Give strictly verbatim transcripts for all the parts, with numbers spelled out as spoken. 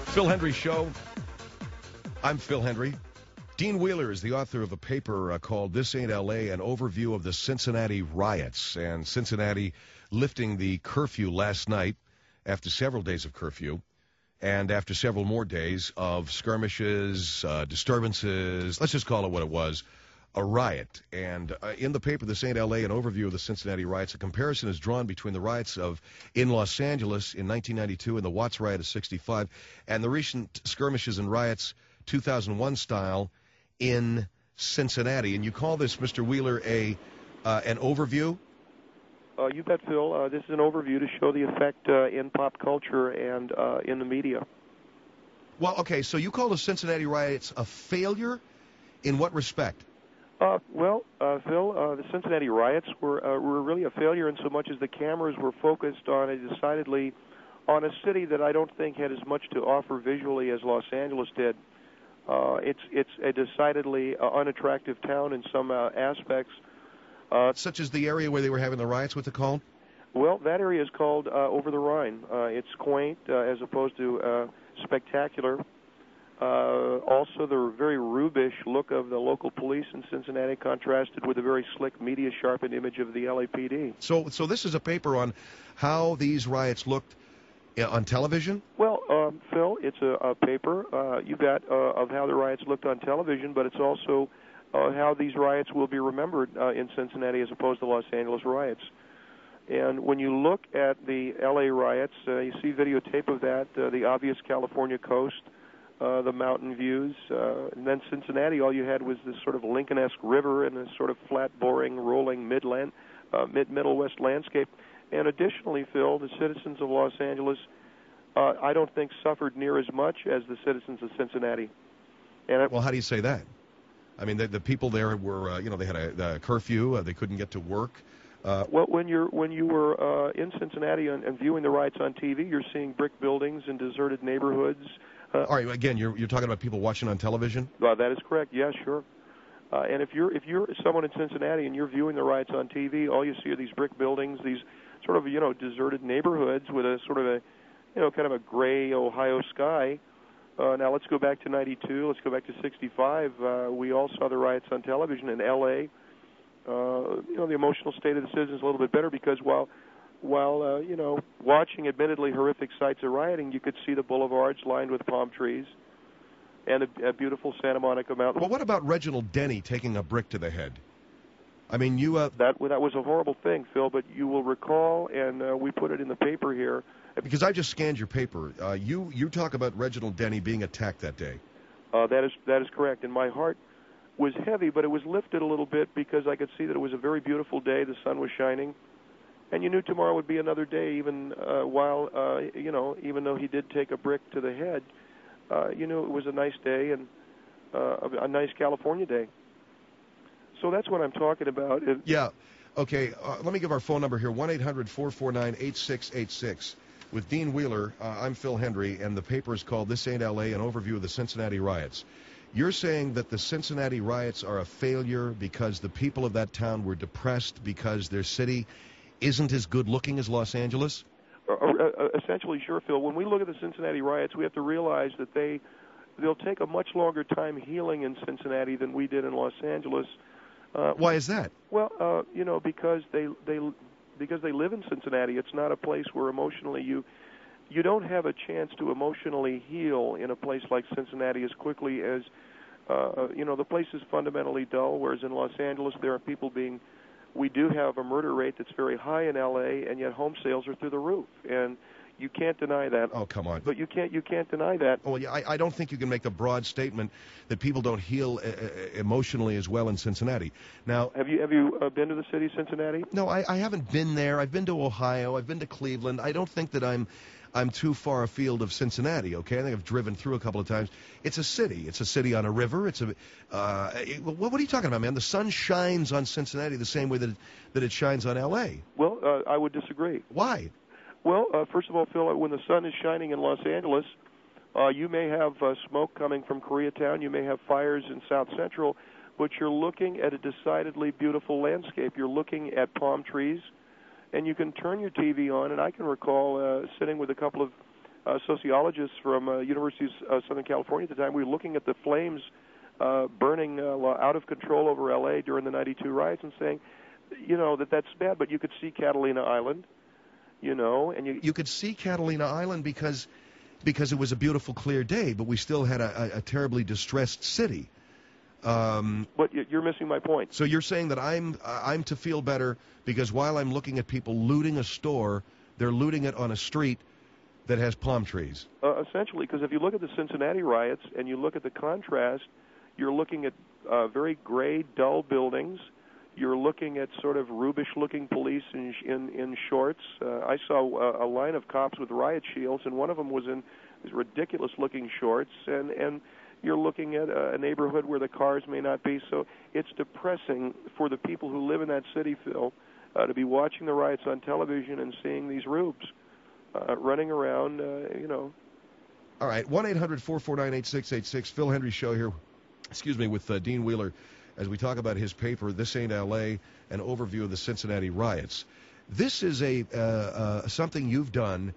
Phil Hendry Show. I'm Phil Hendry. Dean Wheeler is the author of a paper uh, called This Ain't L A, an overview of the Cincinnati riots. And Cincinnati lifting the curfew last night after several days of curfew and after several more days of skirmishes, uh, disturbances, let's just call it what it was, a riot. And uh, in the paper, This Ain't L A, an overview of the Cincinnati riots, a comparison is drawn between the riots of in Los Angeles in nineteen ninety-two and the Watts riot of sixty-five and the recent skirmishes and riots two thousand one style in Cincinnati. And you call this, Mister Wheeler, a uh, an overview? Uh, you bet, Phil. Uh, this is an overview to show the effect uh, in pop culture and uh, in the media. Well, okay, so you call the Cincinnati riots a failure? In what respect? Uh, well, uh, Phil, uh, the Cincinnati riots were uh, were really a failure in so much as the cameras were focused on a decidedly on a city that I don't think had as much to offer visually as Los Angeles did. Uh, it's it's a decidedly uh, unattractive town in some uh, aspects. Uh, Such as the area where they were having the riots, what's it called? Well, that area is called uh, Over the Rhine. Uh, it's quaint uh, as opposed to uh, spectacular. Uh, also, the very rubish look of the local police in Cincinnati contrasted with the very slick, media-sharpened image of the L A P D. So, so this is a paper on how these riots looked on television? Well, um, Phil, it's a, a paper, uh, you bet, uh, of how the riots looked on television, but it's also uh, how these riots will be remembered uh, in Cincinnati as opposed to Los Angeles riots. And when you look at the L A riots, uh, you see videotape of that, uh, the obvious California coast, uh, the mountain views, uh, and then Cincinnati, all you had was this sort of Lincoln-esque river and this sort of flat, boring, rolling midland, uh, mid-Middle West landscape. And additionally, Phil, the citizens of Los Angeles, uh, I don't think suffered near as much as the citizens of Cincinnati. And it, well, how do you say that? I mean, the, the people there were, uh, you know, they had a, a curfew, uh, they couldn't get to work. Uh, well, when you're when you were uh, in Cincinnati and, and viewing the riots on T V, you're seeing brick buildings and deserted neighborhoods. Uh, all right, again, you're you're talking about people watching on television? Uh, that is correct. Yeah, sure. Uh, and if you're if you're someone in Cincinnati and you're viewing the riots on T V, all you see are these brick buildings, these sort of you know deserted neighborhoods with a sort of a you know kind of a gray Ohio sky. Uh, now let's go back to ninety-two. Let's go back to sixty-five. Uh, we all saw the riots on television in L A. Uh, you know, the emotional state of the citizens is a little bit better because while, while uh, you know, watching admittedly horrific sights of rioting, you could see the boulevards lined with palm trees and a, a beautiful Santa Monica mountain. Well, what about Reginald Denny taking a brick to the head? I mean, you... Uh... That, that was a horrible thing, Phil, but you will recall, and uh, we put it in the paper here. Because I just scanned your paper. Uh, you, you talk about Reginald Denny being attacked that day. Uh, that is that is correct, and my heart was heavy, but it was lifted a little bit because I could see that it was a very beautiful day. The sun was shining, and you knew tomorrow would be another day. Even uh, while uh, you know, even though he did take a brick to the head, uh, you knew it was a nice day and uh, a, a nice California day. So that's what I'm talking about. It, yeah. Okay. Uh, let me give our phone number here: one eight hundred four four nine eight six eight six. With Dean Wheeler, uh, I'm Phil Hendry, and the paper is called "This Ain't L A: An Overview of the Cincinnati Riots." You're saying that the Cincinnati riots are a failure because the people of that town were depressed because their city isn't as good-looking as Los Angeles? Uh, uh, essentially, sure, Phil. When we look at the Cincinnati riots, we have to realize that they, they'll take a much longer time healing in Cincinnati than we did in Los Angeles. Uh, Why is that? Well, uh, you know, because they, they, because they live in Cincinnati. It's not a place where emotionally you... You don't have a chance to emotionally heal in a place like Cincinnati as quickly as, uh, you know, the place is fundamentally dull, whereas in Los Angeles there are people being, we do have a murder rate that's very high in L A, and yet home sales are through the roof. And you can't deny that. Oh, come on. But you can't you can't deny that. Oh, yeah, I, I don't think you can make the broad statement that people don't heal uh, emotionally as well in Cincinnati. Now, have you have you uh, been to the city of Cincinnati? No, I, I haven't been there. I've been to Ohio. I've been to Cleveland. I don't think that I'm I'm too far afield of Cincinnati. Okay, I think I've driven through a couple of times. It's a city. It's a city on a river. It's a. Uh, it, what, what are you talking about, man? The sun shines on Cincinnati the same way that it, that it shines on L A. Well, uh, I would disagree. Why? Well, uh, first of all, Phil, when the sun is shining in Los Angeles, uh, you may have uh, smoke coming from Koreatown, you may have fires in South Central, but you're looking at a decidedly beautiful landscape. You're looking at palm trees, and you can turn your T V on, and I can recall uh, sitting with a couple of uh, sociologists from uh, University of uh, Southern California at the time. We were looking at the flames uh, burning uh, out of control over L A during the ninety-two riots and saying, you know, that that's bad, but you could see Catalina Island, you know, and you... You could see Catalina Island because because it was a beautiful, clear day, but we still had a, a, a terribly distressed city. Um, but you're missing my point. So you're saying that I'm I'm to feel better because while I'm looking at people looting a store, they're looting it on a street that has palm trees. Uh, essentially, because if you look at the Cincinnati riots and you look at the contrast, you're looking at uh, very gray, dull buildings. You're looking at sort of rubish-looking police in in, in shorts. Uh, I saw a, a line of cops with riot shields, and one of them was in these ridiculous-looking shorts, and and. You're looking at a neighborhood where the cars may not be, so it's depressing for the people who live in that city, Phil, uh, to be watching the riots on television and seeing these rubes uh, running around, uh, you know. All right, one eight hundred four four nine eight six eight six, Phil Hendrie Show here, excuse me, with uh, Dean Wheeler, as we talk about his paper, This Ain't L A, an overview of the Cincinnati riots. This is a uh, uh, something you've done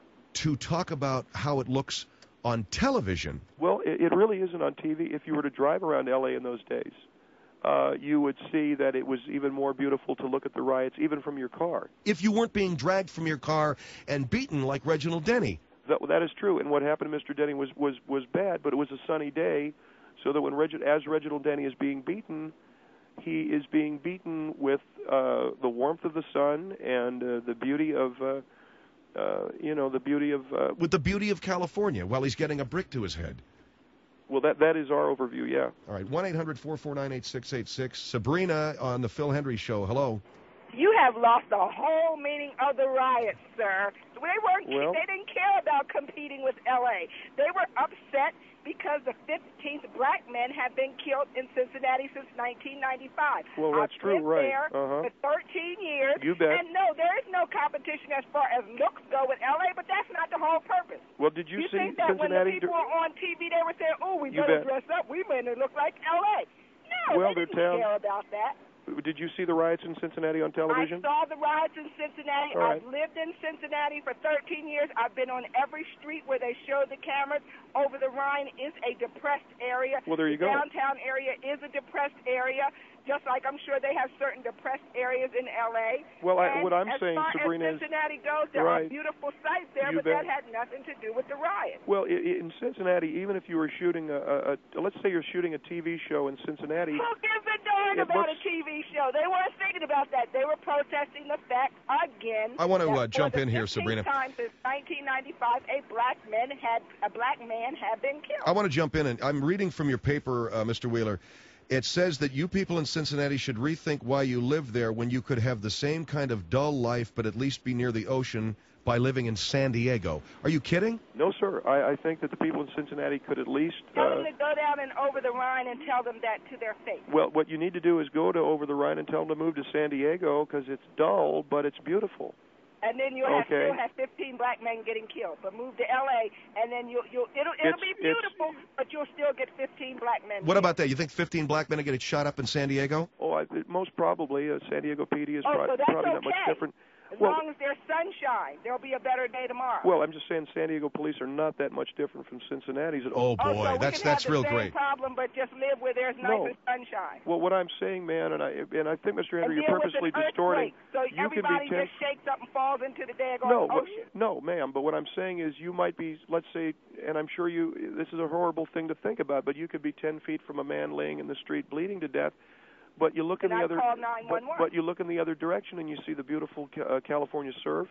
to talk about how it looks on television. Well, it, it really isn't on T V. If you were to drive around L A in those days, uh, you would see that it was even more beautiful to look at the riots, even from your car. If you weren't being dragged from your car and beaten like Reginald Denny. That, that is true, and what happened to Mister Denny was, was, was bad, but it was a sunny day, so that when Reg- as Reginald Denny is being beaten, he is being beaten with uh, the warmth of the sun and uh, the beauty of... Uh, Uh, you know, the beauty of... Uh, With the beauty of California while he's getting a brick to his head. Well, that that is our overview, yeah. All right, one eight hundred four four nine eight six eight six. Sabrina on the Phil Hendrie Show. Hello. You have lost the whole meaning of the riots, sir. They weren't. Well, they didn't care about competing with L A. They were upset because the fifteenth black men have been killed in Cincinnati since nineteen ninety-five. Well, that's I've true, lived right? there uh-huh. for thirteen years. You bet. And no, there is no competition as far as looks go with L A, but that's not the whole purpose. Well, did you, you see think that Cincinnati? when the people were on T V, they were saying, "Oh, we You better bet. dress up. We better look like L A." No, Well, they their didn't town- care about that. Did you see the riots in Cincinnati on television? I saw the riots in Cincinnati. All right. I've lived in Cincinnati for thirteen years. I've been on every street where they show the cameras. Over the Rhine is a depressed area. Well, there you the go. Downtown area is a depressed area, just like I'm sure they have certain depressed areas in L A. Well, I, and what I'm as saying, far Sabrina, as Cincinnati goes, there right. are beautiful sights there, You but bet. that had nothing to do with the riot. well, i- in Cincinnati, even if you were shooting a, a, a let's say you're shooting a T V show in Cincinnati, Who gives a darn It about looks- a T V show? They weren't thinking about that. They were protesting the fact again. I want to that uh, for jump the in here, fifteenth Sabrina. time since nineteen ninety-five, a black man had a black man had been killed. I want to jump in, and I'm reading from your paper, uh, Mister Wheeler. It says that you people in Cincinnati should rethink why you live there when you could have the same kind of dull life, but at least be near the ocean by living in San Diego. Are you kidding? no, sir. I, I think that the people in Cincinnati could at least. Tell Uh, them to go down and over the Rhine and tell them that to their face. well, what you need to do is go to over the Rhine and tell them to move to San Diego because it's dull, but it's beautiful. And then you'll have, Okay. still have fifteen black men getting killed. But move to L A, and then you'll, you'll it'll, it'll It's- be it's- beautiful, but you'll still get fifteen black men. What killed. about that? You think fifteen black men are getting shot up in San Diego? Oh, I, most probably uh, San Diego P D is Oh, pro- so that's probably not much okay. different. As Well- long as there's sunshine, there'll be a better day tomorrow. Well, I'm just saying San Diego police are not that much different from Cincinnati's at all. Oh, Oh, boy, so we that's can that's have the real same great. problem, but just live where there's nice No. and sunshine. Well, what I'm saying, man, and I and I think, Mister And Henry, you're deal with purposely an distorting. earthquake, so You can be everybody ten- just shakes up and falls into the daggone No, but, ocean. no, ma'am. But what I'm saying is, you might be, let's say, and I'm sure you. This is a horrible thing to think about, but you could be ten feet from a man laying in the street bleeding to death. But you look Then in the I other, call but, nine one one. but you look in the other direction and you see the beautiful ca- uh, California surf.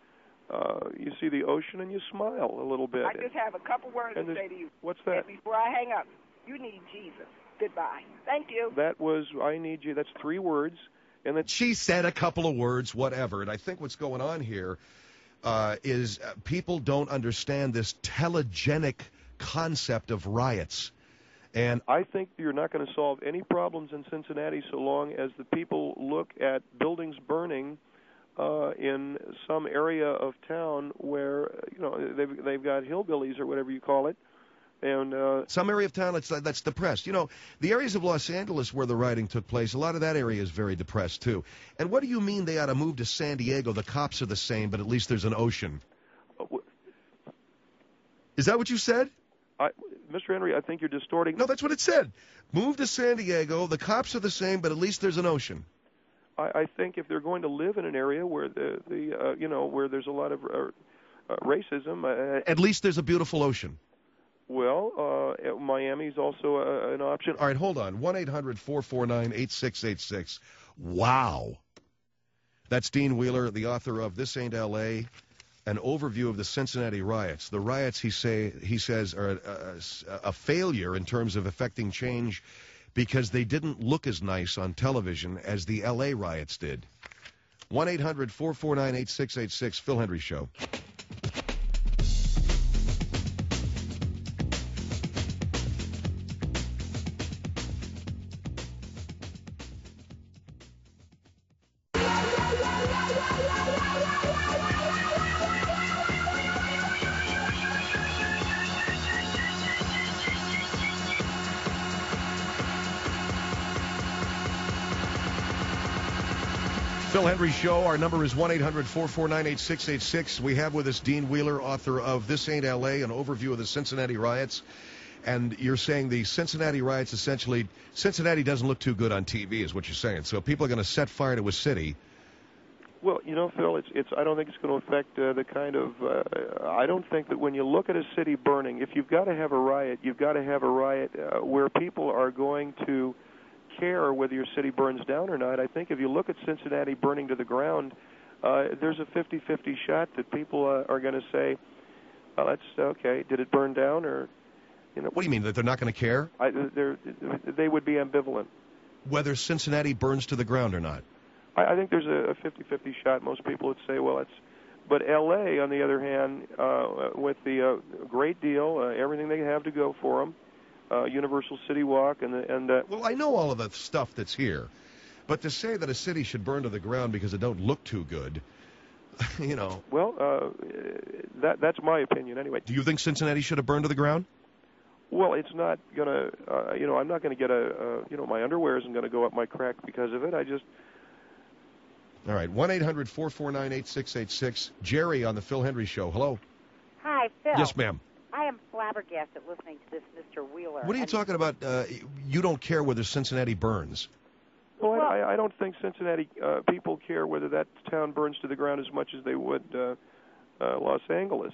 Uh, you see the ocean and you smile a little bit. I just have a couple words and to there's- say to you. What's that? Before I hang up, you need Jesus. Goodbye. Thank you. That was I need you. That's three words, and that's She said a couple of words, whatever. And I think what's going on here uh, is uh, people don't understand this telegenic concept of riots. And I think you're not going to solve any problems in Cincinnati so long as the people look at buildings burning uh, in some area of town where you know they've they've got hillbillies or whatever you call it, and uh, some area of town that's, that's depressed. You know, the areas of Los Angeles where the rioting took place, a lot of that area is very depressed, too. And what do you mean they ought to move to San Diego? The cops are the same, but at least there's an ocean. Is that what you said? I, Mister Henry, I think you're distorting. No, that's what it said. Move to San Diego. The cops are the same, but at least there's an ocean. I, I think if they're going to live in an area where the the uh, you know where there's a lot of uh, uh, racism, uh, at least there's a beautiful ocean. Well, uh, Miami's also a, an option. All right, hold on. one eight hundred four four nine eight six eight six. Wow. That's Dean Wheeler, the author of This Ain't L A, an overview of the Cincinnati riots. The riots, he say he says, are a, a, a failure in terms of affecting change because they didn't look as nice on television as the L A riots did. one eight hundred four four nine eight six eight six, Phil Hendry Show. Phil Hendry Show. Our number is one eight hundred four four nine eight six eight six. We have with us Dean Wheeler, author of This Ain't L A, an overview of the Cincinnati riots. And you're saying the Cincinnati riots essentially, Cincinnati doesn't look too good on T V is what you're saying. So people are going to set fire to a city. Well, you know, Phil, it's it's. I don't think it's going to affect uh, the kind of. Uh, I don't think that when you look at a city burning, if you've got to have a riot, you've got to have a riot uh, where people are going to care whether your city burns down or not. I think if you look at Cincinnati burning to the ground, uh, there's a fifty-fifty shot that people uh, are going to say, "Well, that's okay. Did it burn down?" Or, you know, what do you mean that they're not going to care? I, they're, they would be ambivalent. Whether Cincinnati burns to the ground or not. I, I think there's a fifty-fifty shot. Most people would say, "Well, it's." But L A, on the other hand, uh, with the uh, great deal, uh, everything they have to go for them. Uh, Universal City Walk and the, and uh, well, I know all of the stuff that's here, but to say that a city should burn to the ground because it don't look too good, you know. Well, uh, that that's my opinion anyway. Do you think Cincinnati should have burned to the ground? Well, it's not gonna. Uh, you know, I'm not gonna get a. Uh, you know, my underwear isn't gonna go up my crack because of it. I just. All right, one eight hundred four four nine eight six eight six. Jerry on the Phil Hendry Show. Hello. Hi, Phil. Yes, ma'am. I am flabbergasted listening to this Mister Wheeler. What are you and talking about? Uh, you don't care whether Cincinnati burns. Well, well I, I don't think Cincinnati uh, people care whether that town burns to the ground as much as they would uh, uh, Los Angeles.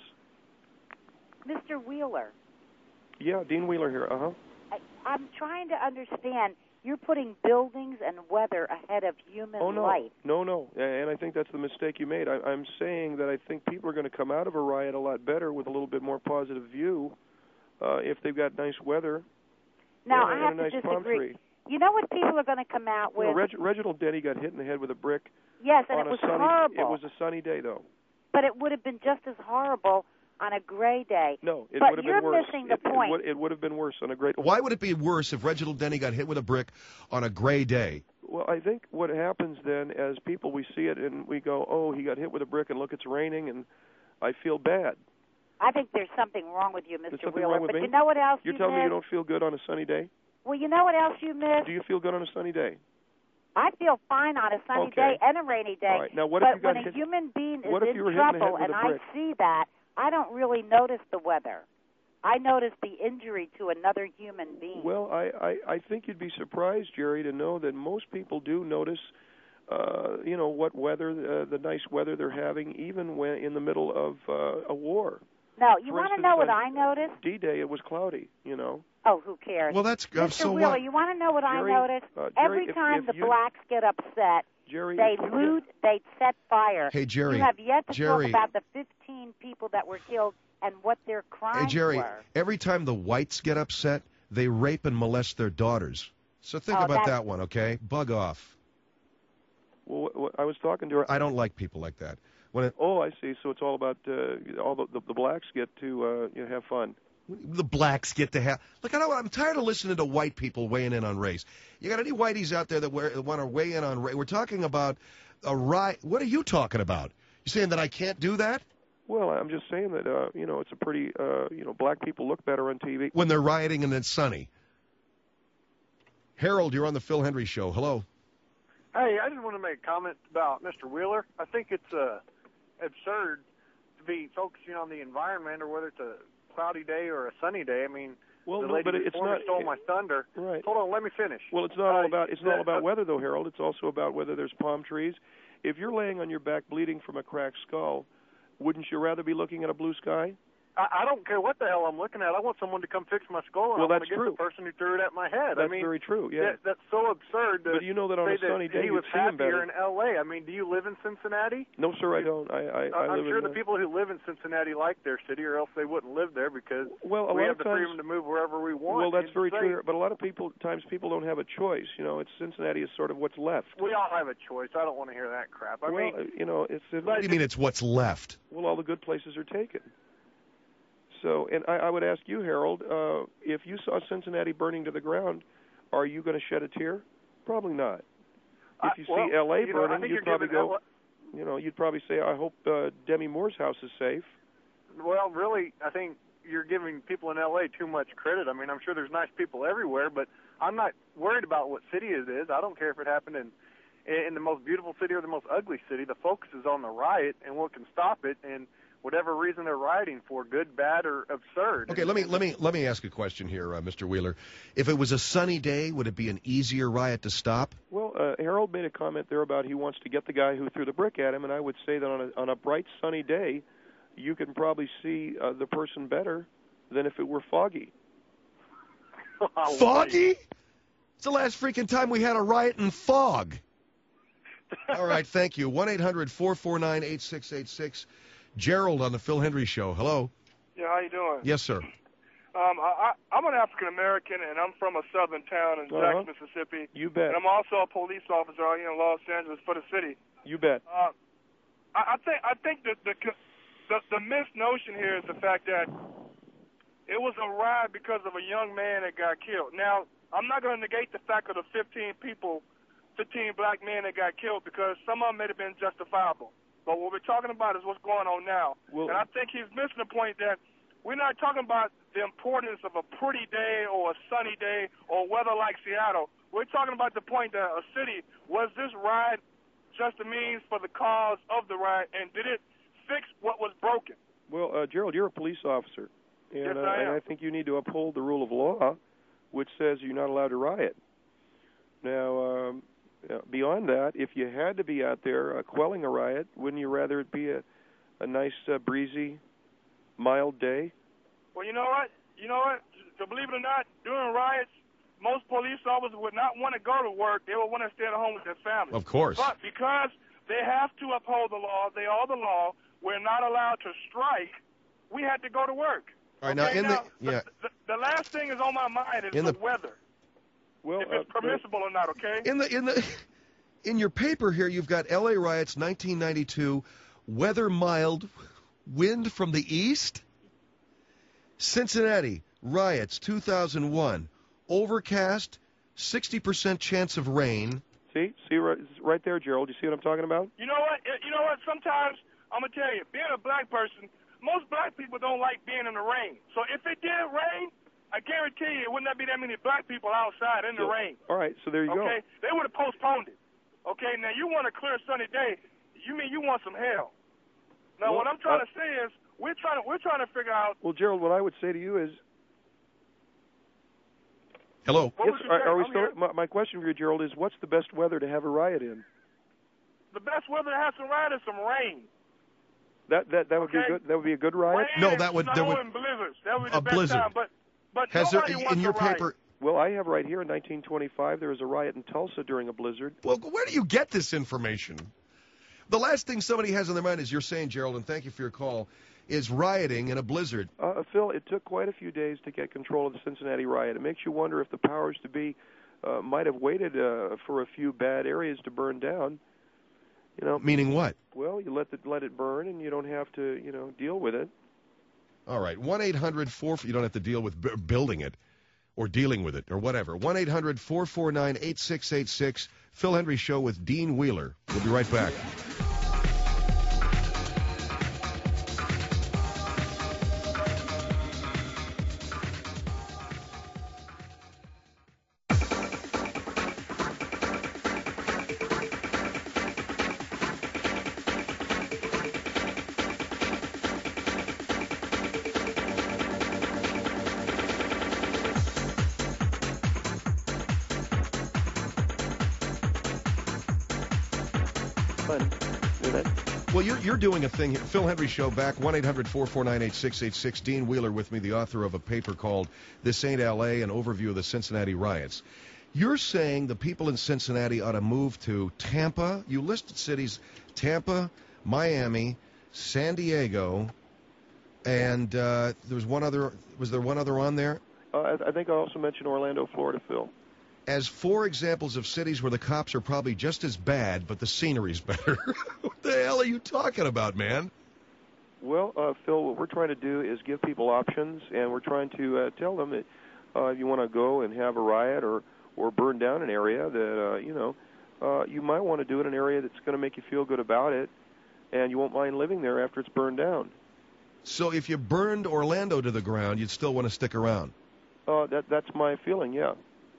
Mister Wheeler. Yeah, Dean Wheeler here. Uh-huh. I, I'm trying to understand. You're putting buildings and weather ahead of human oh, no. life. No, no, and I think that's the mistake you made. I, I'm saying that I think people are going to come out of a riot a lot better with a little bit more positive view uh, if they've got nice weather. Now, and, I have and a nice to palm disagree. Tree. You know what people are going to come out with? Well, Reg, Reginald Denny got hit in the head with a brick. Yes, and on it was a sunny, horrible. It was a sunny day, though. But it would have been just as horrible on a gray day. No, it but would have you're been worse. missing the it, point. It would, it would have been worse on a great. Why would it be worse if Reginald Denny got hit with a brick on a gray day? Well, I think what happens then, as people, we see it and we go, "Oh, he got hit with a brick, and look, it's raining," and I feel bad. I think there's something wrong with you, Mister There's something Wheeler. wrong with but me? you know what else You're you telling miss? me you don't feel good on a sunny day? Well, you know what else you miss? Do you feel good on a sunny day? I feel fine on a sunny Okay. day and a rainy day. All right. Now, what but if you got when hit, a human being is what if in you were hit in the head trouble with and a I brick? see that, I don't really notice the weather. I notice the injury to another human being. Well, I, I, I think you'd be surprised, Jerry, to know that most people do notice, uh, you know, what weather, uh, the nice weather they're having, even when in the middle of uh, a war. No, you For want to instance, know what on I noticed? D-Day, it was cloudy, you know. Oh, who cares? Well, that's uh, Mister so Wheeler, what? you want to know what Jerry, I noticed? uh, Jerry, Every if- time if the you- blacks get upset, Jerry, they if you- loot, they set fire. Hey, Jerry. You have yet to Jerry. talk about the fifteen people that were killed and what their crimes Hey, Jerry, were. every time the whites get upset, they rape and molest their daughters. So think Oh, about that's- that one, okay? Bug off. Well, wh- wh- I was talking to her. I don't like people like that. When it, Oh, I see. So it's all about uh, all the, the the blacks get to uh, you know, have fun. the blacks get to have... Look, I don't, I'm tired of listening to white people weighing in on race. You got any whiteys out there that, wear, that want to weigh in on race? We're talking about a riot. What are you talking about? You saying that I can't do that? Well, I'm just saying that uh, you know it's a pretty uh, you know black people look better on T V. When they're rioting and it's sunny. Harold, you're on the Phil Hendry Show. Hello. Hey, I just want to make a comment about Mister Wheeler. I think it's uh, absurd to be focusing on the environment or whether it's a cloudy day or a sunny day. I mean, well, the no, lady but it's before me not stole my thunder. Right. Hold on, let me finish. Well, it's not all Uh, about it's not all the- about weather, though, Harold. It's also about whether there's palm trees. If you're laying on your back bleeding from a cracked skull, wouldn't you rather be looking at a blue sky? I, I don't care what the hell I'm looking at. I want someone to come fix my skull, and Well, I want that's to get true. the person who threw it at my head. That's I mean, very true. Yeah. that, that's so absurd. To But you know that on say a sunny that day he you'd was see him happier better. in L A. I mean, do you live in Cincinnati? No, sir, I don't. I, I, I I'm live sure in the people who live in Cincinnati like their city, or else they wouldn't live there because well, a we lot have of the times, freedom to move wherever we want. Well, that's It's very safe. true. But a lot of people times people don't have a choice. You know, it's Cincinnati is sort of what's left. We all have a choice. I don't want to hear that crap. I well, mean, you know, it's What do you mean it's what's left? well, all the good places are taken. So, and I, I would ask you, Harold, uh, if you saw Cincinnati burning to the ground, are you going to shed a tear? Probably not. If you I, well, see L A you know, I burning, think you'd you're probably giving go. L A You know, you'd probably say, "I hope uh, Demi Moore's house is safe." Well, really, I think you're giving people in L A too much credit. I mean, I'm sure there's nice people everywhere, but I'm not worried about what city it is. I don't care if it happened in in the most beautiful city or the most ugly city. The focus is on the riot and what can stop it, and whatever reason they're rioting for, good, bad, or absurd. Okay, let me let me let me ask a question here, uh, Mister Wheeler. If it was a sunny day, would it be an easier riot to stop? Well, uh, Harold made a comment there about he wants to get the guy who threw the brick at him, and I would say that on a on a bright sunny day, you can probably see uh, the person better than if it were foggy. Foggy? It's the last freaking time we had a riot in fog. All right, thank you. one eight hundred four four nine eight six eight six. Gerald on the Phil Hendry Show. Hello. Yeah, how you doing? Yes, sir. Um, I, I, I'm an African American, and I'm from a southern town in Uh-huh. Jackson, Mississippi. You bet. And I'm also a police officer out here in Los Angeles for the city. You bet. Uh, I, I think I think that the, the the misnotion here is the fact that it was a riot because of a young man that got killed. Now, I'm not going to negate the fact of the fifteen people, fifteen black men that got killed, because some of them may have been justifiable. But what we're talking about is what's going on now. Well, and I think he's missing the point that we're not talking about the importance of a pretty day or a sunny day or weather like Seattle. We're talking about the point that a city, was this riot just a means for the cause of the riot, and did it fix what was broken? Well, uh, Gerald, you're a police officer, and, Yes, uh, I am. and I think you need to uphold the rule of law, which says you're not allowed to riot. Now, um, uh, beyond that, if you had to be out there uh, quelling a riot, wouldn't you rather it be a, a nice, uh, breezy, mild day? Well, you know what? You know what? To believe it or not, during riots, most police officers would not want to go to work. They would want to stay at home with their families. Of course. But because they have to uphold the law, they are the law, we're not allowed to strike, we had to go to work. All right, now Okay, in now, the yeah, The, the last thing is on my mind is In the, the- weather, Well, if it's uh, permissible or not, okay? in the in the in your paper here, you've got L A riots nineteen ninety-two, weather mild, wind from the east. Cincinnati riots two thousand one, overcast, sixty percent chance of rain. see, see right, right there, Gerald. You see what I'm talking about? You know what? You know what? Sometimes, I'm going to tell you, being a black person, most black people don't like being in the rain. So if it did rain, I guarantee you it wouldn't be that many black people outside in the So- rain. All right, so there you Okay? They would have postponed it. Okay? Now, you want a clear sunny day. You mean you want some hell. Now, Well, what I'm trying uh, to say is we're trying to, we're trying to figure out go. Well, Gerald, what I would say to you is, Hello. what yes, was your are, take? are we I'm still? here. My, my question for you, Gerald, is what's the best weather to have a riot in? The best weather to have some rain is some rain. That that that would Okay. be good. That would be a good riot. Rain No, and that would- that snow would- and blizzards. That would be the a best blizzard. time. But, but Has there nobody wants in your a riot. paper? Well, I have right here in nineteen twenty-five there was a riot in Tulsa during a blizzard. Well, where do you get this information? The last thing somebody has on their mind is you're saying, Gerald, and thank you for your call, is rioting in a blizzard. Uh, Phil, it took quite a few days to get control of the Cincinnati riot. It makes you wonder if the powers to be uh, might have waited uh, for a few bad areas to burn down. You know, Meaning what? well, you let the, let it burn, and you don't have to, you know, deal with it. All right, one eight hundred four. You don't have to deal with b- building it or dealing with it or whatever. one eight hundred four four nine eight six eight six. Phil Hendry Show with Dean Wheeler. We'll be right back. fun. You know that? Well, you're you're doing a thing here. Phil Hendrie Show back, one eight hundred four four nine eight six eight six. Dean Wheeler with me, the author of a paper called This Ain't L A, an overview of the Cincinnati riots. You're saying the people in Cincinnati ought to move to Tampa. You listed cities, Tampa, Miami, San Diego, and uh, there was one other, was there one other on there? Uh, I, I think I also mentioned Orlando, Florida, Phil. As four examples of cities where the cops are probably just as bad, but the scenery's better. What the hell are you talking about, man? Well, uh, Phil, what we're trying to do is give people options, and we're trying to uh, tell them that uh, if you want to go and have a riot or, or burn down an area, that, uh, you know, uh, you might want to do it in an area that's going to make you feel good about it, and you won't mind living there after it's burned down. So if you burned Orlando to the ground, you'd still want to stick around? Uh, that That's my feeling, yeah.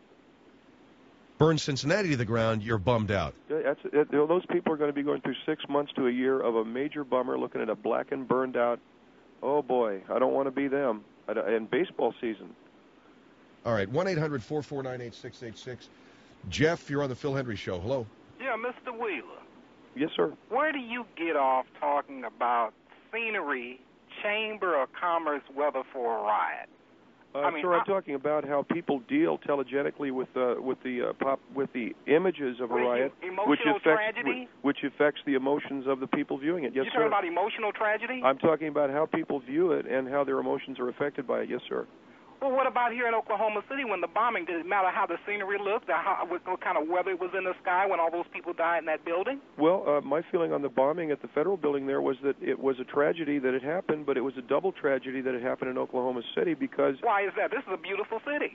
Burn Cincinnati to the ground, you're bummed out. That's, it, you know, those people are going to be going through six months to a year of a major bummer, looking at a blackened, burned out. Oh boy, I don't want to be them. In baseball season. All right, one eight hundred four four nine eight six eight six. Jeff, you're on the Phil Hendrie Show. Hello. Yeah, Mister Wheeler. Yes, sir. Where do you get off talking about scenery, Chamber of Commerce weather for a riot? Uh, I mean, sir, I'm I, talking about how people deal telegenically with uh, with the uh, pop with the images of a riot, emotional which affects tragedy? which, which affects the emotions of the people viewing it. Yes, You're sir. talking about emotional tragedy? I'm talking about how people view it and how their emotions are affected by it. Yes, sir. Well, what about here in Oklahoma City when the bombing? Did it matter how the scenery looked, or how, what, what kind of weather was in the sky when all those people died in that building? Well, uh, my feeling on the bombing at the federal building there was that it was a tragedy that it happened, but it was a double tragedy that it happened in Oklahoma City because... Why is that? This is a beautiful city.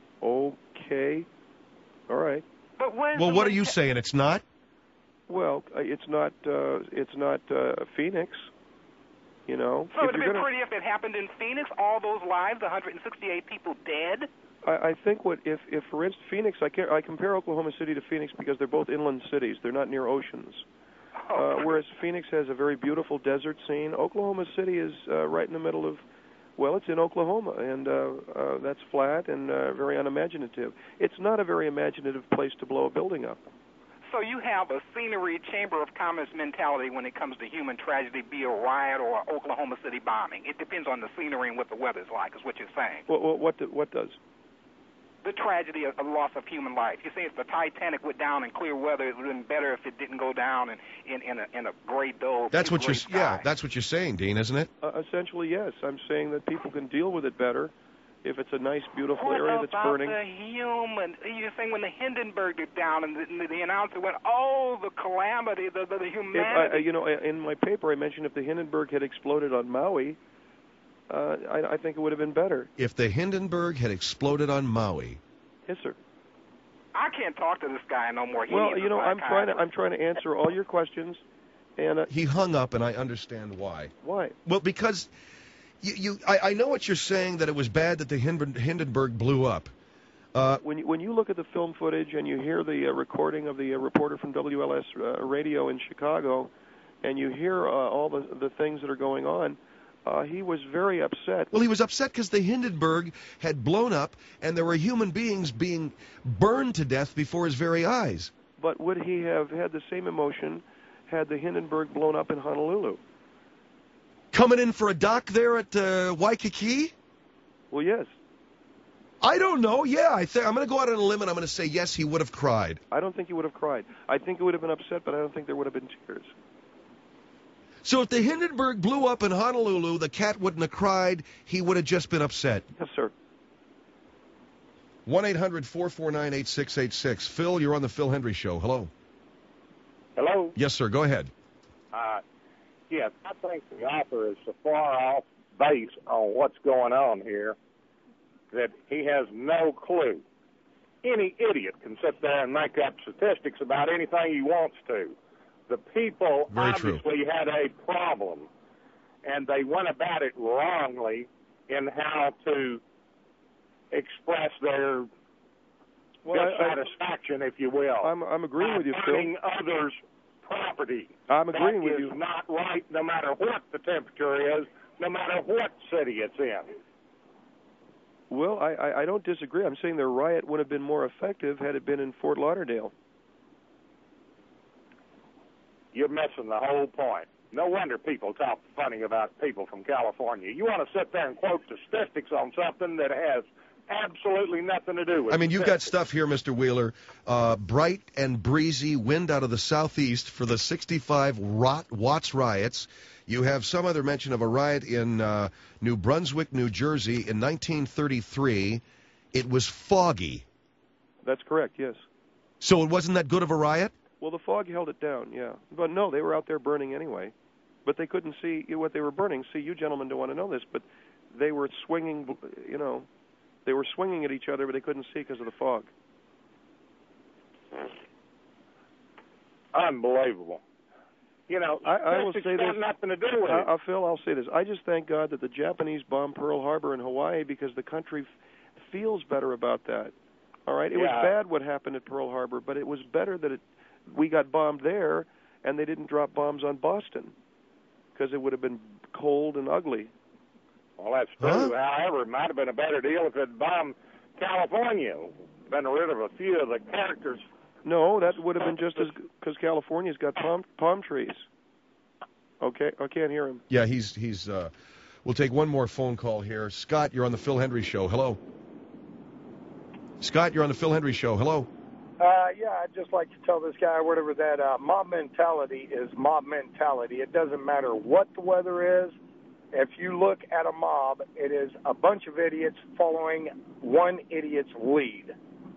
Okay. All right. But where's Well, the what are you saying? It's not? Well, uh, it's not. Uh, it's not uh, Phoenix. You know. So if it'd you're be gonna, pretty if it happened in Phoenix. All those lives, one hundred sixty-eight people dead. I, I think what if, if for instance, Phoenix. I, can, I compare Oklahoma City to Phoenix because they're both inland cities. They're not near oceans. Oh. Uh, whereas Phoenix has a very beautiful desert scene. Oklahoma City is uh, right in the middle of. Well, it's in Oklahoma, and uh, uh, that's flat and uh, very unimaginative. It's not a very imaginative place to blow a building up. So you have a scenery, Chamber of Commerce mentality when it comes to human tragedy, be a riot or Oklahoma City bombing. It depends on the scenery and what the weather's like, is what you're saying. Well, what, do, what does? The tragedy of the loss of human life. You see, if the Titanic went down in clear weather, it would have been better if it didn't go down in, in, in, a, in a gray, dull, That's what you're. sky. Yeah, that's what you're saying, Dean, isn't it? Uh, essentially, yes. I'm saying that people can deal with it better if it's a nice, beautiful what area that's about burning. the human? You're saying when the Hindenburg went down and the, and the announcer went, oh, the calamity, the, the, the humanity. If I, you know, in my paper I mentioned if the Hindenburg had exploded on Maui, uh, I, I think it would have been better. If the Hindenburg had exploded on Maui. Yes, sir. I can't talk to this guy no more. He well, needs you know, a I'm trying to I'm trying to answer all your questions, and uh, He hung up, and I understand why. why? Well, because you, you I, I know what you're saying, that it was bad that the Hinden- Hindenburg blew up. Uh, When you, when you look at the film footage and you hear the uh, recording of the uh, reporter from W L S uh, radio in Chicago, and you hear uh, all the the things that are going on, uh, he was very upset. well, he was upset because the Hindenburg had blown up, and there were human beings being burned to death before his very eyes. But would he have had the same emotion had the Hindenburg blown up in Honolulu? Coming in for a dock there at uh, Waikiki? Well, yes. I don't know. Yeah, I think I'm going to go out on a limb, and I'm going to say yes, he would have cried. I don't think he would have cried. I think he would have been upset, but I don't think there would have been tears. So if the Hindenburg blew up in Honolulu, the cat wouldn't have cried. He would have just been upset. Yes, sir. one eight hundred four four nine eight six eight six. Phil, you're on the Phil Hendrie Show. Hello. Hello? Yes, sir. Go ahead. Uh, yes, I think the author is so far off base on what's going on here that he has no clue. Any idiot can sit there and make up statistics about anything he wants to. The people Very true. obviously had a problem, and they went about it wrongly in how to express their Well, I- I- dissatisfaction, if you will. I'm I'm agreeing with you, Phil. burning others' property. I'm agreeing That with is you. not right, no matter what the temperature is, no matter what city it's in. Well, I, I I don't disagree. I'm saying their riot would have been more effective had it been in Fort Lauderdale. missing the whole point. No wonder people talk funny about people from California. You want to sit there and quote statistics on something that has absolutely nothing to do with it. I mean, you've got stuff here, Mister Wheeler. Uh, bright and breezy wind out of the southeast for the sixty-five Watts riots. You have some other mention of a riot in uh, New Brunswick, New Jersey in nineteen thirty-three. It was foggy. That's correct, yes. So it wasn't that good of a riot? Well, the fog held it down, yeah. But no, they were out there burning anyway. But they couldn't see what they were burning. See, you gentlemen don't want to know this, but they were swinging, you know, they were swinging at each other, but they couldn't see because of the fog. Unbelievable. You know, I, I will say this. Nothing to do with I, it. I, Phil, I'll say this. I just thank God that the Japanese bombed Pearl Harbor in Hawaii because the country f- feels better about that. All right? It Yeah. was bad what happened at Pearl Harbor, but it was better that it, we got bombed there and they didn't drop bombs on Boston because it would have been cold and ugly. Well, that's true. Huh? However, it might have been a better deal if it bombed California. Been rid of a few of the characters. No, that would have been just as because California's got palm palm trees. Okay, I can't hear him. Yeah, he's he's. Uh, we'll take one more phone call here. Scott, you're on the Phil Hendry Show. Hello. Scott, you're on the Phil Hendry Show. Hello. Uh, yeah, I'd just like to tell this guy, whatever, that uh, mob mentality is mob mentality. It doesn't matter what the weather is. If you look at a mob, it is a bunch of idiots following one idiot's lead.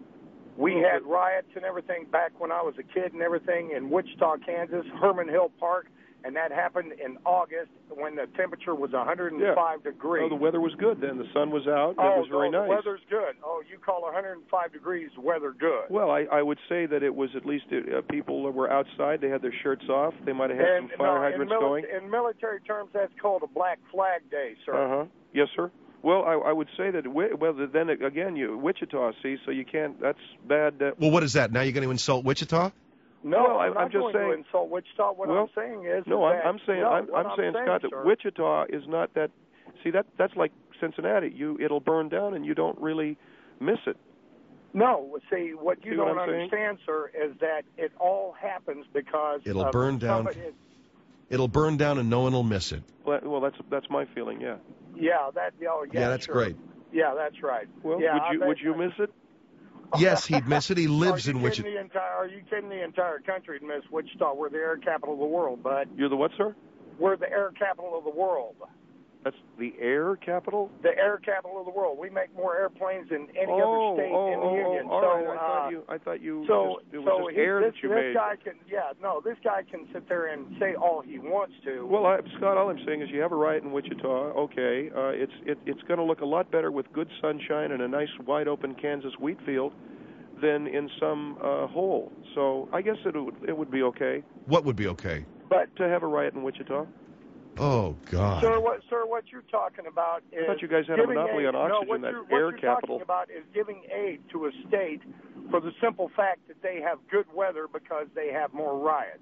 We had riots and everything back when I was a kid and everything in Wichita, Kansas, Herman Hill Park, and that happened in August when the temperature was one hundred five yeah. degrees. Oh, the weather was good then. The sun was out. Oh, it was very oh, nice. the weather's good. Oh, you call one hundred five degrees weather good. Well, I, I would say that it was at least uh, people were outside. They had their shirts off. They might have had and, some fire no, hydrants in mili- going. In military terms, that's called a Black Flag Day, sir. Uh-huh. Yes, sir. Well, I, I would say that, well, then again, you Wichita, see, so you can't, that's bad. Uh, Well, what is that? Now you're going to insult Wichita? No, well, I, I'm, I'm not just going saying. to insult Wichita. What well, I'm saying is, no, is I'm, that, I'm saying, no, I'm, what I'm saying, saying, Scott, sir, that Wichita is not that. See, that that's like Cincinnati. You, it'll burn down, and you don't really miss it. No, see, what you See don't what I'm understand, sir, is that it all happens because It'll of burn down. somebody- It'll burn down, and no one will miss it. Well, well that's that's my feeling. Yeah. Yeah, that. Oh, yeah, Yeah, that's sure. great. Yeah, that's right. Well, yeah, would I you bet would you that- miss it? Yes, he'd miss it. He lives are you in kidding Wichita. The entire, are you kidding the entire country to miss Wichita? We're the air capital of the world, bud. You're the what, sir? We're the air capital of the world. That's the air capital? The air capital of the world. We make more airplanes than any oh, other state oh, in the oh, union. Oh, all so, right. I uh, thought you. I thought you. So, just, it was so just he, air this, that you this made. guy can, yeah, no, this guy can sit there and say all he wants to. Well, I, Scott, all I'm saying is you have a riot in Wichita. Okay, uh, it's it, it's going to look a lot better with good sunshine and a nice wide open Kansas wheat field than in some uh, hole. So I guess it would it would be okay. What would be okay? But to have a riot in Wichita. Oh God. Sir, what sir, what you're talking about is I thought you guys had a giving monopoly aid. on oxygen, no, what that you're, air what you're capital. talking about is giving aid to a state for the simple fact that they have good weather because they have more riots.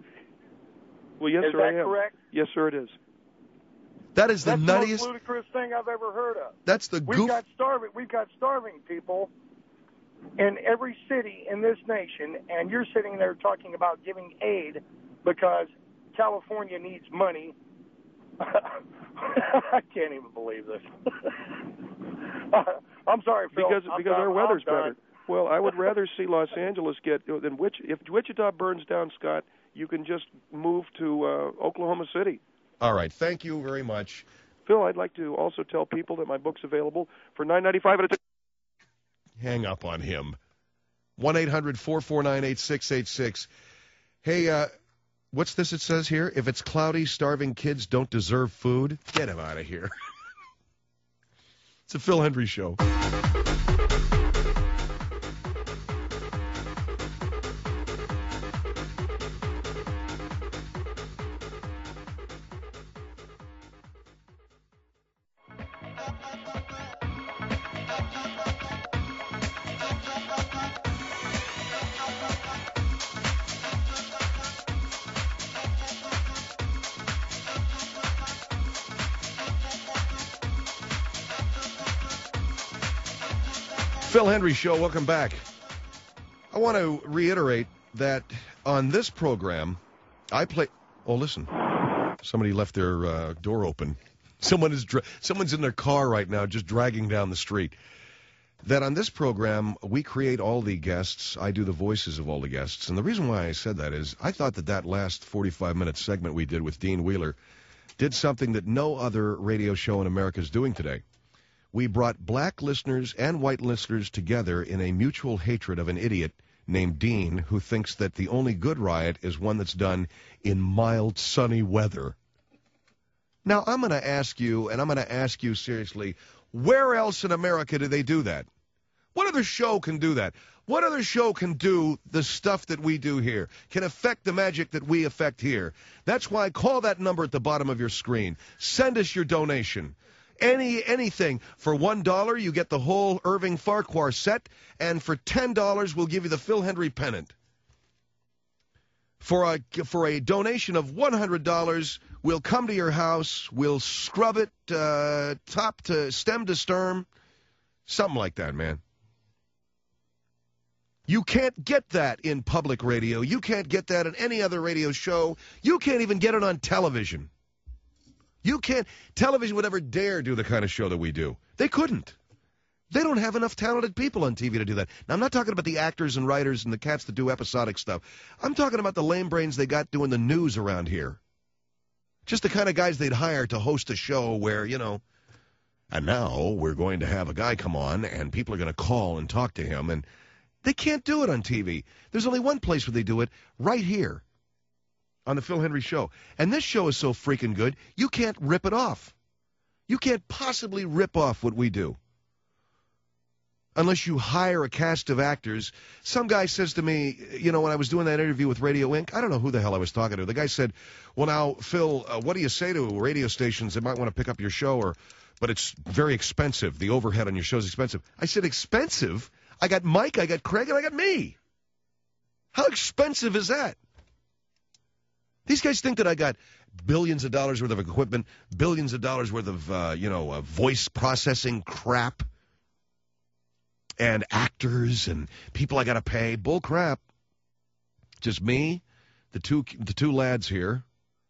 Well, yes, is sir, that I am. correct? Yes, sir, it is. That is the That's nuttiest. the most ludicrous thing I've ever heard of. That's the We've goof. got starving. We've got starving people in every city in this nation, and you're sitting there talking about giving aid because California needs money. I can't even believe this. I'm sorry, Phil. Because I'm because done. our weather's I'm done. better. Well, I would rather see Los Angeles get than Wich. If Wichita burns down, Scott, you can just move to uh, Oklahoma City. All right. Thank you very much. Phil, I'd like to also tell people that my book's available for nine ninety-five at a time. Hang up on him. one eight hundred four four nine eight six eight six. Hey, uh, what's this it says here? If it's cloudy, starving kids don't deserve food. Get him out of here. It's a Phil Hendry Show. Phil Hendry Show, welcome back. I want to reiterate that on this program, I play. Oh, listen. Somebody left their uh, door open. Someone is dra- someone's in their car right now, just dragging down the street. That on this program, we create all the guests. I do the voices of all the guests. And the reason why I said that is I thought that that last forty-five minute segment we did with Dean Wheeler did something that no other radio show in America is doing today. We brought black listeners and white listeners together in a mutual hatred of an idiot named Dean, who thinks that the only good riot is one that's done in mild, sunny weather. Now, I'm going to ask you, and I'm going to ask you seriously, where else in America do they do that? What other show can do that? What other show can do the stuff that we do here, can affect the magic that we affect here? That's why call that number at the bottom of your screen. Send us your donation. Any anything. For one dollar, you get the whole Irving Farquhar set, and for ten dollars, we'll give you the Phil Hendry pennant. For a, for a donation of one hundred dollars, we'll come to your house, we'll scrub it uh, top to stem to stern, something like that, man. You can't get that in public radio. You can't get that in any other radio show. You can't even get it on television. You can't. Television would ever dare do the kind of show that we do. They couldn't. They don't have enough talented people on T V to do that. Now, I'm not talking about the actors and writers and the cats that do episodic stuff. I'm talking about the lame brains they got doing the news around here. Just the kind of guys they'd hire to host a show where, you know, and now we're going to have a guy come on and people are going to call and talk to him, and they can't do it on T V. There's only one place where they do it, right here on the Phil Hendry Show. And this show is so freaking good, you can't rip it off. You can't possibly rip off what we do unless you hire a cast of actors. Some guy says to me, you know, when I was doing that interview with Radio Incorporated, I don't know who the hell I was talking to. The guy said, well, now, Phil, uh, what do you say to radio stations that might want to pick up your show, or, but it's very expensive. The overhead on your show is expensive. I said, expensive? I got Mike, I got Craig, and I got me. How expensive is that? These guys think that I got billions of dollars worth of equipment, billions of dollars worth of, uh, you know, uh, voice processing crap, and actors and people I got to pay. Bull crap. Just me, the two the two lads here,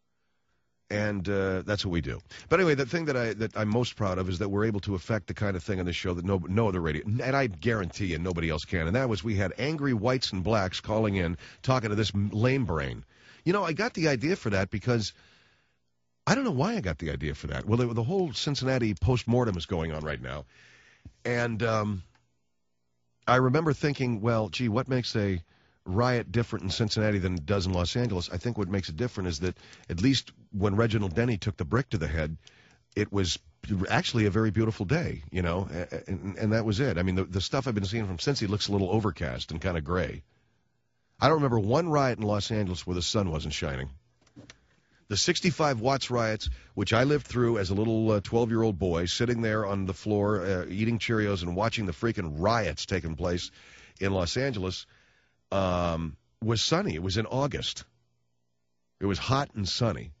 and uh, that's what we do. But anyway, the thing that, I, that I'm most proud of is that we're able to affect the kind of thing on this show that no, no other radio, and I guarantee you nobody else can, and that was we had angry whites and blacks calling in, talking to this lame brain. You know, I got the idea for that because I don't know why I got the idea for that. Well, the, the whole Cincinnati postmortem is going on right now. And um, I remember thinking, well, gee, what makes a riot different in Cincinnati than it does in Los Angeles? I think what makes it different is that at least when Reginald Denny took the brick to the head, it was actually a very beautiful day, you know, and, and that was it. I mean, the, the stuff I've been seeing from Cincy looks a little overcast and kind of gray. I don't remember one riot in Los Angeles where the sun wasn't shining. The sixty-five Watts riots, which I lived through as a little uh, twelve-year-old boy, sitting there on the floor uh, eating Cheerios and watching the freaking riots taking place in Los Angeles, um, was sunny. It was in August. It was hot and sunny.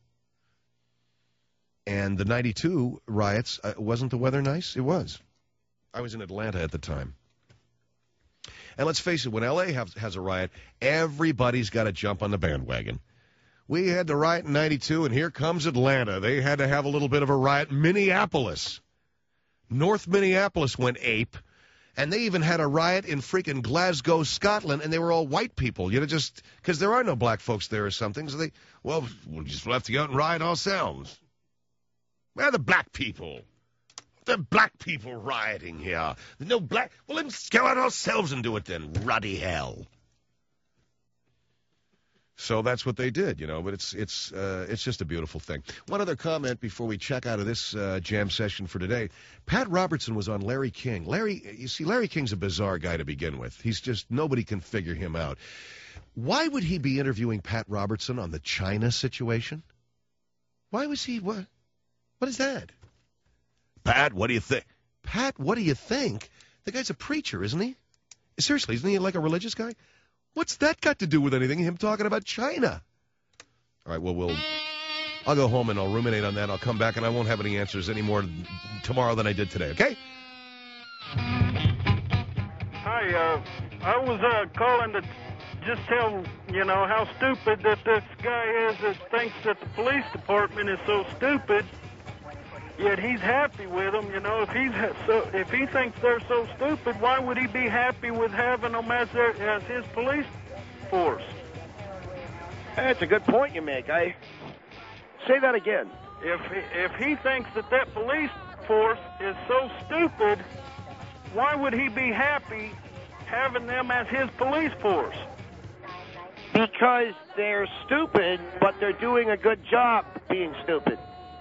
And the ninety-two riots, uh, wasn't the weather nice? It was. I was in Atlanta at the time. And let's face it, when L A has, has a riot, everybody's got to jump on the bandwagon. We had the riot in ninety-two, and here comes Atlanta. They had to have a little bit of a riot. Minneapolis. North Minneapolis went ape. And they even had a riot in freaking Glasgow, Scotland, and they were all white people. You know, just because there are no black folks there or something. So they, well, we'll just have to go out and riot ourselves. Where are the black people? The black people rioting here. There's no black. Well, let's go out ourselves and do it then. Ruddy hell. So that's what they did, you know. But it's it's uh, it's just a beautiful thing. One other comment before we check out of this uh, jam session for today. Pat Robertson was on Larry King. Larry, you see, Larry King's a bizarre guy to begin with. He's just nobody can figure him out. Why would he be interviewing Pat Robertson on the China situation? Why was he? What? What is that? Pat, what do you think? Pat, what do you think? The guy's a preacher, isn't he? Seriously, isn't he like a religious guy? What's that got to do with anything? Him talking about China? All right, well, we'll. I'll go home and I'll ruminate on that. I'll come back and I won't have any answers any more tomorrow than I did today. Okay? Hi, uh, I was uh, calling to just tell, you know, how stupid that this guy is that thinks that the police department is so stupid, yet he's happy with them. You know, if he's so, if he thinks they're so stupid, why would he be happy with having them as, their, as his police force? That's a good point you make. I say that again. If he, if he thinks that that police force is so stupid, why would he be happy having them as his police force? Because they're stupid, but they're doing a good job being stupid.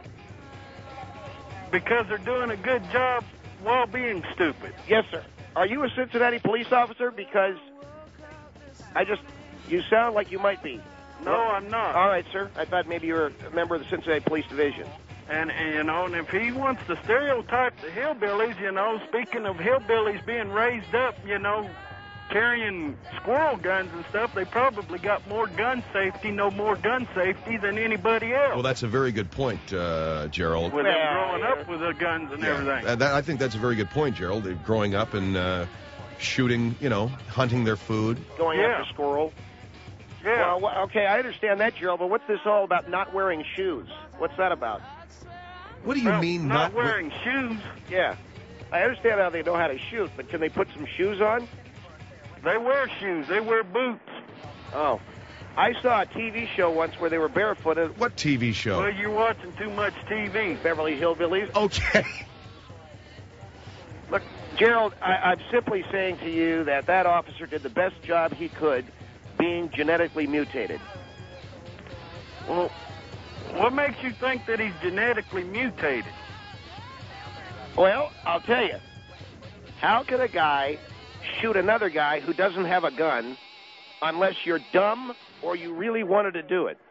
Because they're doing a good job while being stupid. Yes, sir. Are you a Cincinnati police officer? Because I just, you sound like you might be. No, I'm not. All right, sir. I thought maybe you were a member of the Cincinnati Police Division. And, and, you know, and if he wants to stereotype the hillbillies, you know, speaking of hillbillies being raised up, you know, carrying squirrel guns and stuff, they probably got more gun safety, no more gun safety than anybody else. Well, that's a very good point, uh, Gerald. With them growing up with the guns and yeah. everything. Uh, that, I think that's a very good point, Gerald. They're growing up and uh, shooting, you know, hunting their food. Going Yeah. after squirrel. Yeah. Well, wh- okay, I understand that, Gerald, but what's this all about not wearing shoes? What's that about? What do you Well, mean not not wearing shoes? Yeah. I understand how they know how to shoot, but can they put some shoes on? They wear shoes. They wear boots. Oh. I saw a T V show once where they were barefooted. What T V show? Well, you're watching too much T V. Beverly Hillbillies. Okay. Look, Gerald, I, I'm simply saying to you that that officer did the best job he could being genetically mutated. Well, what makes you think that he's genetically mutated? Well, I'll tell you. How can a guy shoot another guy who doesn't have a gun unless you're dumb or you really wanted to do it?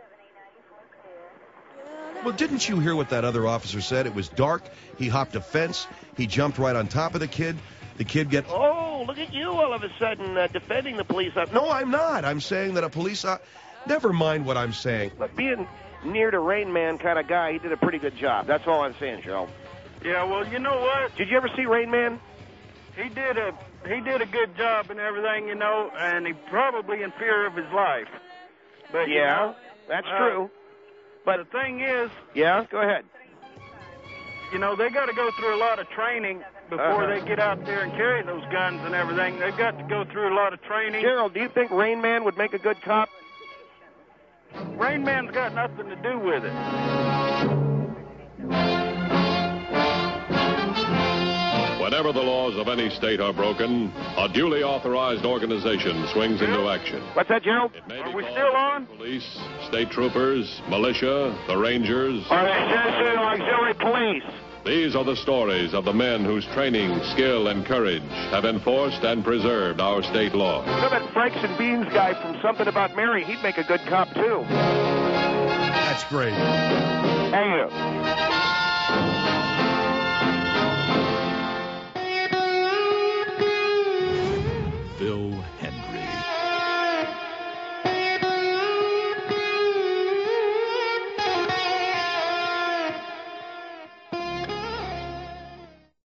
Well, didn't you hear what that other officer said? It was dark. He hopped a fence. He jumped right on top of the kid. The kid get... Oh, look at you all of a sudden uh, defending the police officer. No, I'm not. I'm saying that a police... O- Never mind what I'm saying. Look, being near to Rain Man kind of guy, he did a pretty good job. That's all I'm saying, Gerald. Yeah, well, you know what? Did you ever see Rain Man? He did a he did a good job and everything, you know, and he probably in fear of his life. But yeah, you know, that's uh, true. But the thing is, yeah, go ahead. You know, they got to go through a lot of training before Uh-huh. they get out there and carry those guns and everything. They've got to go through a lot of training. Gerald, do you think Rain Man would make a good cop? Rain Man's got nothing to do with it. Whenever the laws of any state are broken, a duly authorized organization swings into action. What's that, Gerald? Are we still on? Police, state troopers, militia, the Rangers. All right, Citizen Auxiliary Police. These are the stories of the men whose training, skill, and courage have enforced and preserved our state laws. You know that Franks and Beans guy from Something About Mary? He'd make a good cop, too. That's great. Thank you.